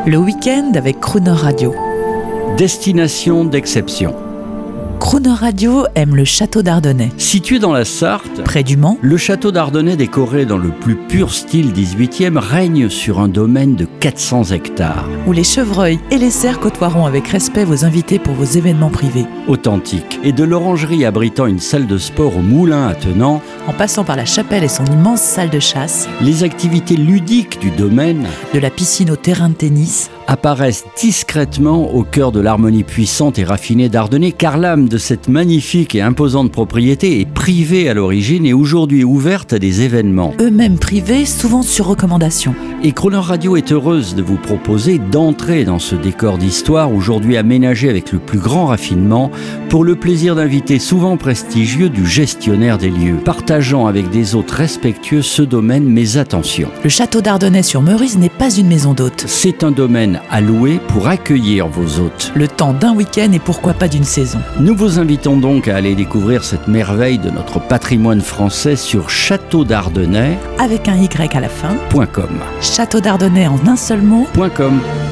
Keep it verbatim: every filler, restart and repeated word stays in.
Le week-end avec Crooner Radio. Destination d'exception. Crooner Radio aime le château d'Ardennais. Situé dans la Sarthe, Près du Mans, le château d'Ardennais, décoré dans le plus pur style dix-huitième, règne sur un domaine de quatre cents hectares. où les chevreuils et les cerfs côtoieront avec respect vos invités pour vos événements privés. Authentique. Et de l'orangerie abritant une salle de sport au moulin attenant, En passant par la chapelle et son immense salle de chasse, les activités ludiques du domaine de la piscine au terrain de tennis, apparaissent discrètement au cœur de l'harmonie puissante et raffinée d'Ardennais, car l'âme de cette magnifique et imposante propriété est privée à l'origine et aujourd'hui ouverte à des événements. eux-mêmes privés, souvent sur recommandation. Et Crooner Radio est heureuse de vous proposer d'entrer dans ce décor d'histoire, aujourd'hui aménagé avec le plus grand raffinement, pour le plaisir d'invités souvent prestigieux du gestionnaire des lieux, partageant avec des hôtes respectueux ce domaine, mais attention, Le château d'Ardennais sur Meurice n'est pas une maison d'hôtes. c'est un domaine à louer pour accueillir vos hôtes. Le temps d'un week-end et pourquoi pas d'une saison. Nous vous invitons donc à aller découvrir cette merveille de notre patrimoine français sur château d'ardennais Avec un Y à la fin. point com. Château d'Ardennais en un seul mot. Point com.